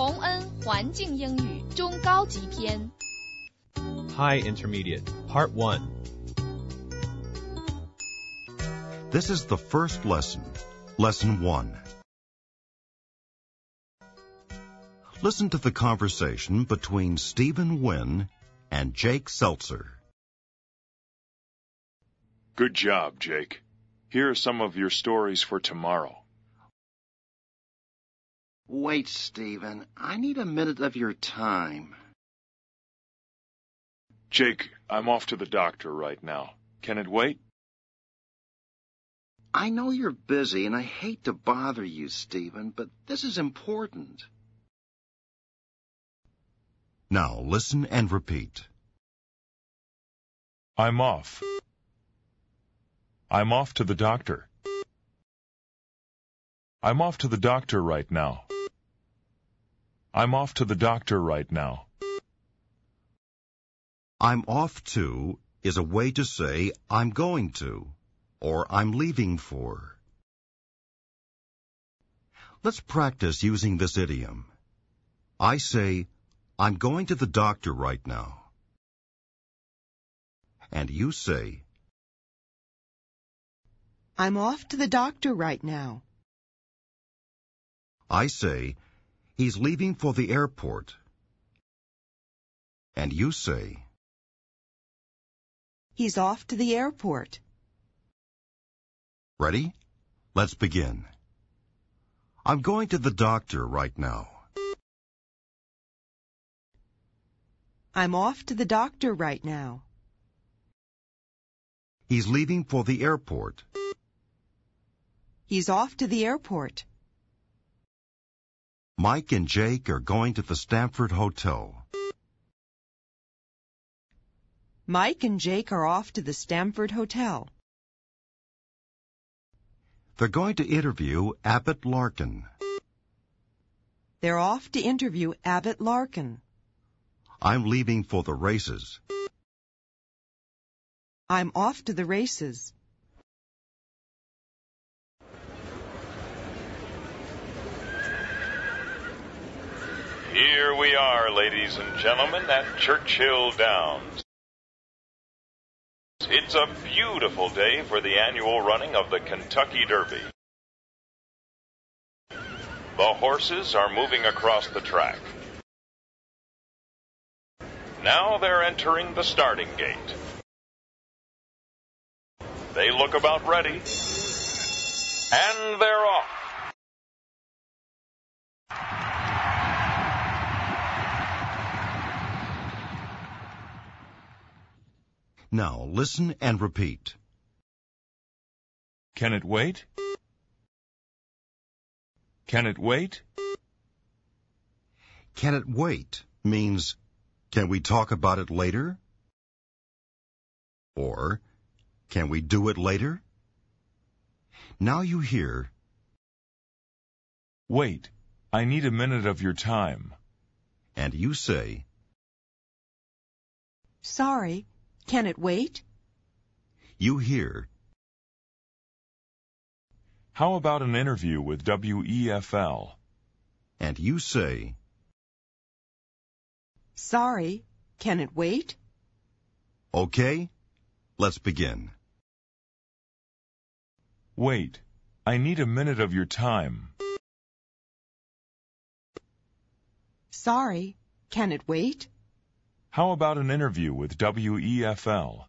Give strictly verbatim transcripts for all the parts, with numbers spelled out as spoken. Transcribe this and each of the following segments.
洪恩环境英语中高级篇 High Intermediate, Part one. This is the first lesson, Lesson one. Listen to the conversation between Stephen Wynn and Jake Seltzer. Good job, Jake. Here are some of your stories for tomorrow. Wait, Stephen. I need a minute of your time. Jake, I'm off to the doctor right now. Can it wait? I know you're busy, and I hate to bother you, Stephen, but this is important. Now listen and repeat. I'm off. I'm off to the doctor. I'm off to the doctor right now. I'm off to the doctor right now. I'm off to is a way to say I'm going to, or I'm leaving for. Let's practice using this idiom. I say, I'm going to the doctor right now. And you say, I'm off to the doctor right now. I say, he's leaving for the airport. And you say, he's off to the airport. Ready? Let's begin. I'm going to the doctor right now. I'm off to the doctor right now. He's leaving for the airport. He's off to the airport. Mike and Jake are going to the Stamford Hotel. Mike and Jake are off to the Stamford Hotel. They're going to interview Abbott Larkin. They're off to interview Abbott Larkin. I'm leaving for the races. I'm off to the races. Here we are, ladies and gentlemen, at Churchill Downs. It's a beautiful day for the annual running of the Kentucky Derby. The horses are moving across the track. Now they're entering the starting gate. They look about ready. And they're off. Now listen and repeat. Can it wait? Can it wait? Can it wait means, can we talk about it later? Or, can we do it later? Now you hear, Wait, I need a minute of your time. And you say, Sorry, can it wait? You hear, How about an interview with W E F L? And you say, Sorry, can it wait? Okay, let's begin. Wait, I need a minute of your time. Sorry, can it wait? How about an interview with W E F L?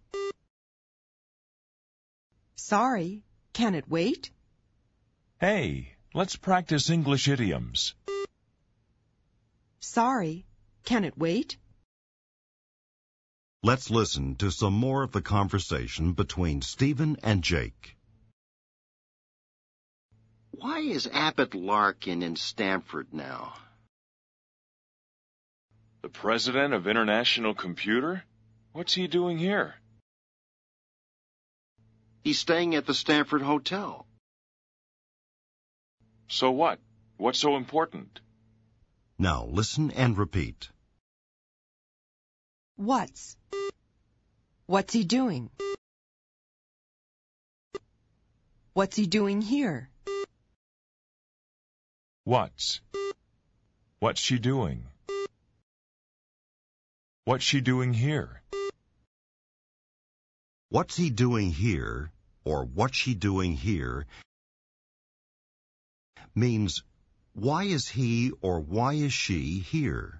Sorry, can it wait? Hey, let's practice English idioms. Sorry, can it wait? Let's listen to some more of the conversation between Stephen and Jake. Why is Abbott Larkin in Stamford now? The president of International Computer? What's he doing here? He's staying at the Stamford Hotel. So what? What's so important? Now listen and repeat. What's? What's he doing? What's he doing here? What's? What's she doing? What's she doing here? What's he doing here, or what's she doing here, means why is he or why is she here?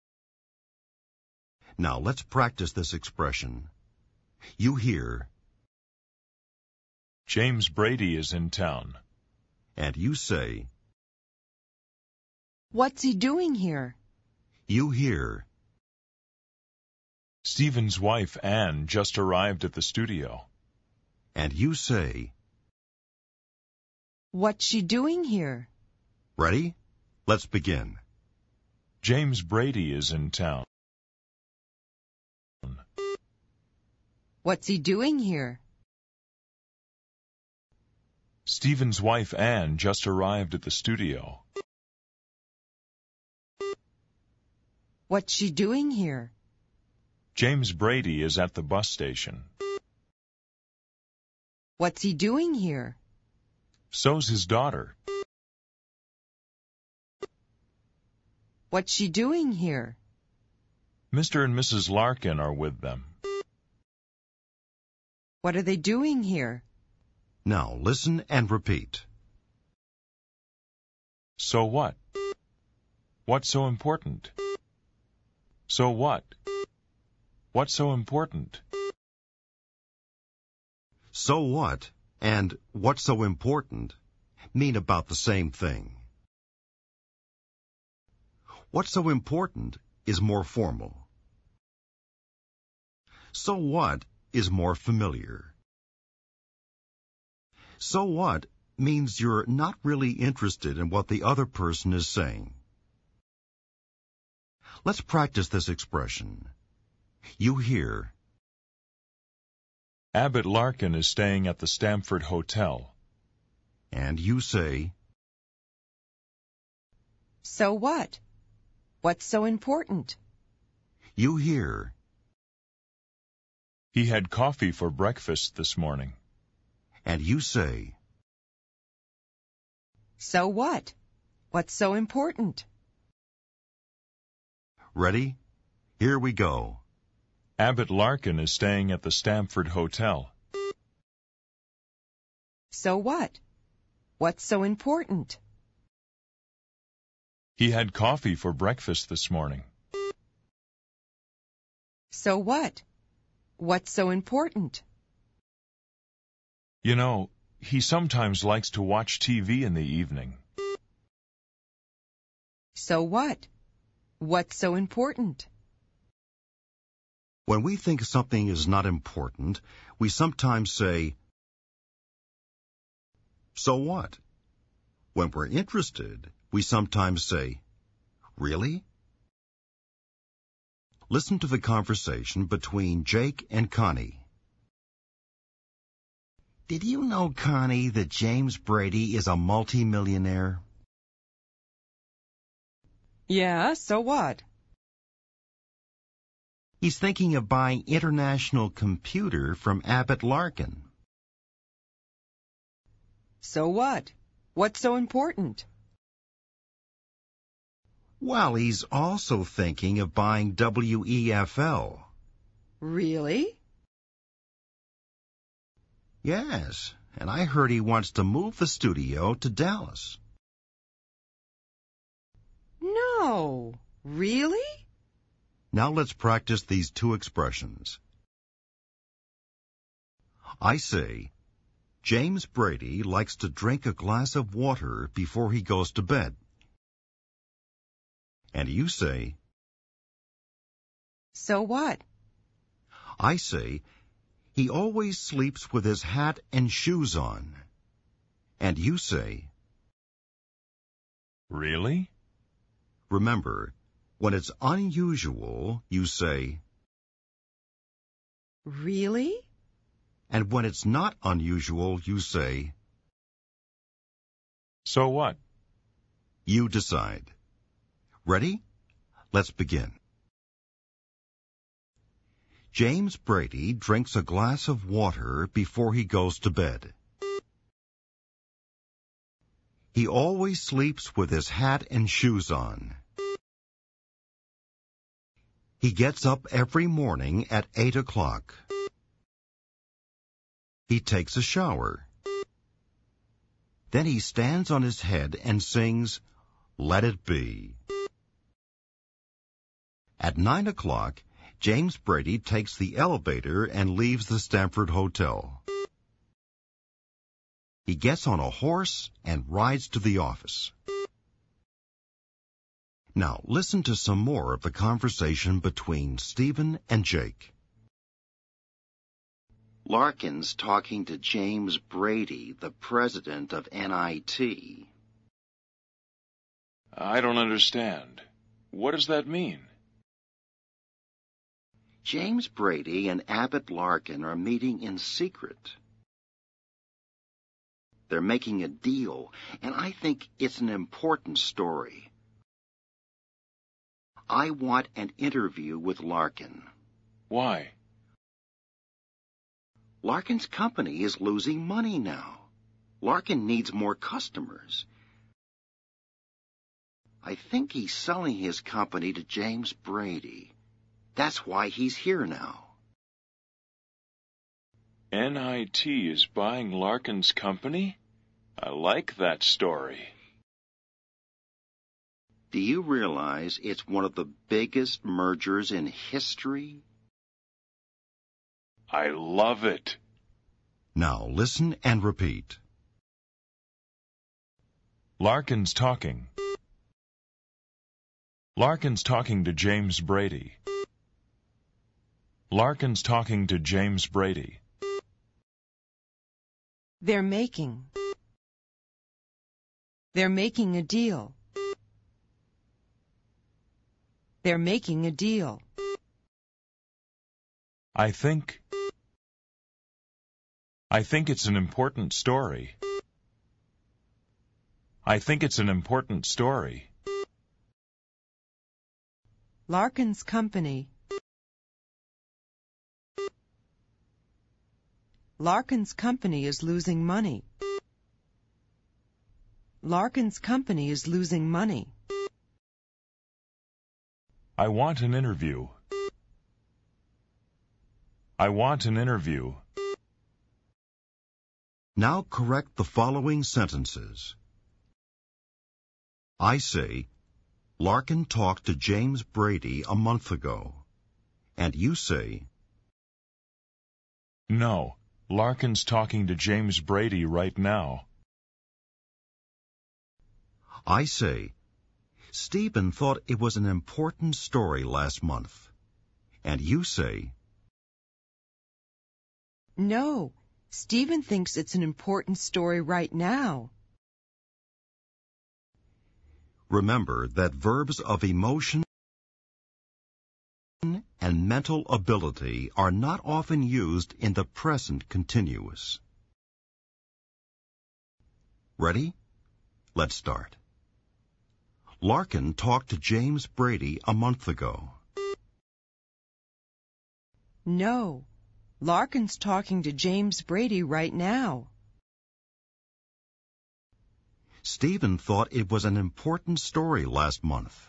Now let's practice this expression. You hear, James Brady is in town. and you say, What's he doing here? you hear, Stephen's wife, Anne, just arrived at the studio. and you say. What's she doing here? Ready? Let's begin. James Brady is in town. What's he doing here? Stephen's wife, Anne, just arrived at the studio. What's she doing here? James Brady is at the bus station. What's he doing here? So's his daughter. What's she doing here? Mister and Missus Larkin are with them. What are they doing here? Now listen and repeat. So what? What's so important? So what? What's so important? So what and what's so important mean about the same thing. What's so important is more formal. So what is more familiar. So what means you're not really interested in what the other person is saying. Let's practice this expression. You hear, Abbott Larkin is staying at the Stamford Hotel. and you say, So what? What's so important? you hear, He had coffee for breakfast this morning. and you say, So what? What's so important? Ready? Here we go. Abbott Larkin is staying at the Stamford Hotel. So what? What's so important? He had coffee for breakfast this morning. So what? What's so important? You know, he sometimes likes to watch T V in the evening. So what? What's so important? When we think something is not important, we sometimes say, so what? When we're interested, we sometimes say, really? Listen to the conversation between Jake and Connie. Did you know, Connie, that James Brady is a multimillionaire? Yeah, so what? He's thinking of buying International Computer from Abbott Larkin. So what? What's so important? Well, he's also thinking of buying W E F L. Really? Yes, and I heard he wants to move the studio to Dallas. No. Really? Now let's practice these two expressions. I say, James Brady likes to drink a glass of water before he goes to bed. And you say, So what? I say, he always sleeps with his hat and shoes on. And you say, Really? remember, when it's unusual, you say, Really? and when it's not unusual, you say, So what? you decide. Ready? Let's begin. James Brady drinks a glass of water before he goes to bed. He always sleeps with his hat and shoes on. He gets up every morning at eight o'clock. He takes a shower. Then he stands on his head and sings, "Let It Be." At nine o'clock, James Brady takes the elevator and leaves the Stamford Hotel. He gets on a horse and rides to the office. Now listen to some more of the conversation between Stephen and Jake. Larkin's talking to James Brady, the president of N I T. I don't understand. What does that mean? James Brady and Abbott Larkin are meeting in secret. They're making a deal, and I think it's an important story. I want an interview with Larkin. Why? Larkin's company is losing money now. Larkin needs more customers. I think he's selling his company to James Brady. That's why he's here now. N I T is buying Larkin's company? I like that story. Do you realize it's one of the biggest mergers in history? I love it. Now listen and repeat. Larkin's talking. Larkin's talking to James Brady. Larkin's talking to James Brady. They're making. They're making a deal. They're making a deal. I think. I think it's an important story. I think it's an important story. Larkin's company. Larkin's company is losing money. Larkin's company is losing money. I want an interview. I want an interview. Now correct the following sentences. I say, Larkin talked to James Brady a month ago. And you say, No, Larkin's talking to James Brady right now. I say, Stephen thought it was an important story last month. And you say, No, Stephen thinks it's an important story right now. Remember that verbs of emotion and mental ability are not often used in the present continuous. Ready? Let's start. Larkin talked to James Brady a month ago. No, Larkin's talking to James Brady right now. Stephen thought it was an important story last month.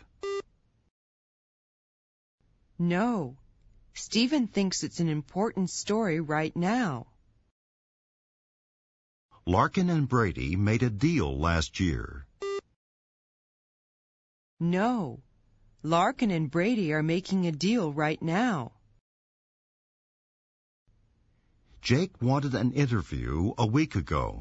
No, Stephen thinks it's an important story right now. Larkin and Brady made a deal last year. No, Larkin and Brady are making a deal right now. Jake wanted an interview a week ago.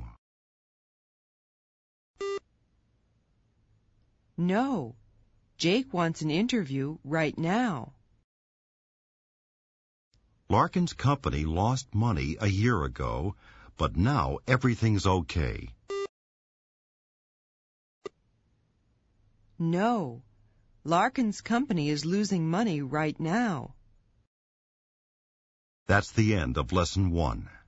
No, Jake wants an interview right now. Larkin's company lost money a year ago, but now everything's okay. No, Larkin's company is losing money right now. That's the end of lesson one.